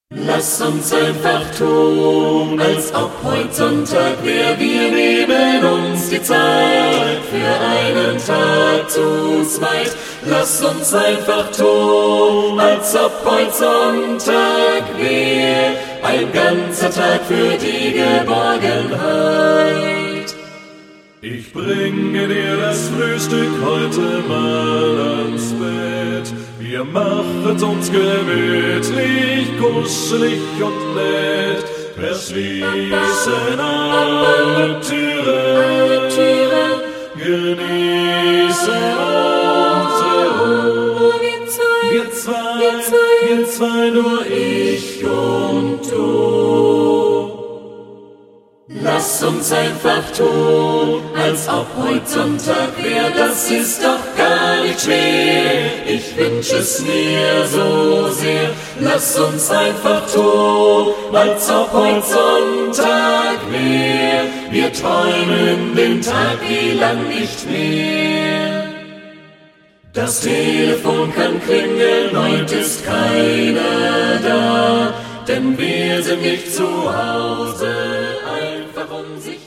Lass uns einfach tun, als ob heut Sonntag wär. Wir nehmen uns die Zeit für einen Tag zu zweit. Lass uns einfach tun, als ob heut Sonntag wär. Ein ganzer Tag für die Geborgenheit. Ich bringe dir das Frühstück heute mal ans Bett. Wir machen's uns gemütlich, kuschelig und nett. Verschließen alle Türen, genießen unsere Ruhe. Wir zwei, nur ich und du. Lass uns einfach tun, als ob heut Sonntag wär. Das ist doch gar nicht schwer, ich wünsch es mir so sehr. Lass uns einfach tun, als ob heut Sonntag wär. Wir träumen den Tag wie lang nicht mehr. Das Telefon kann klingeln, heut ist keiner da, denn wir sind nicht zu Hause, einfach um sich